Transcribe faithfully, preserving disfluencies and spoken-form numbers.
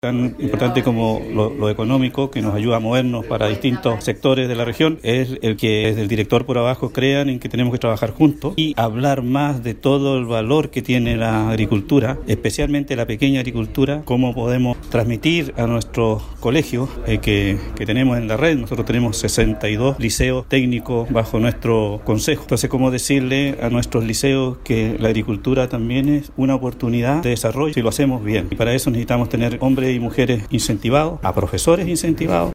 Tan importante como lo, lo económico, que nos ayuda a movernos para distintos sectores de la región, es el que desde el director por abajo crean en que tenemos que trabajar juntos y hablar más de todo el valor que tiene la agricultura, especialmente la pequeña agricultura, cómo podemos transmitir a nuestros colegios eh, que, que tenemos en la red. Nosotros tenemos sesenta y dos liceos técnicos bajo nuestro consejo. Entonces, cómo decirle a nuestros liceos que la agricultura también es una oportunidad de desarrollo si lo hacemos bien. Y para eso necesitamos tener hombres y mujeres incentivados, a profesores incentivados.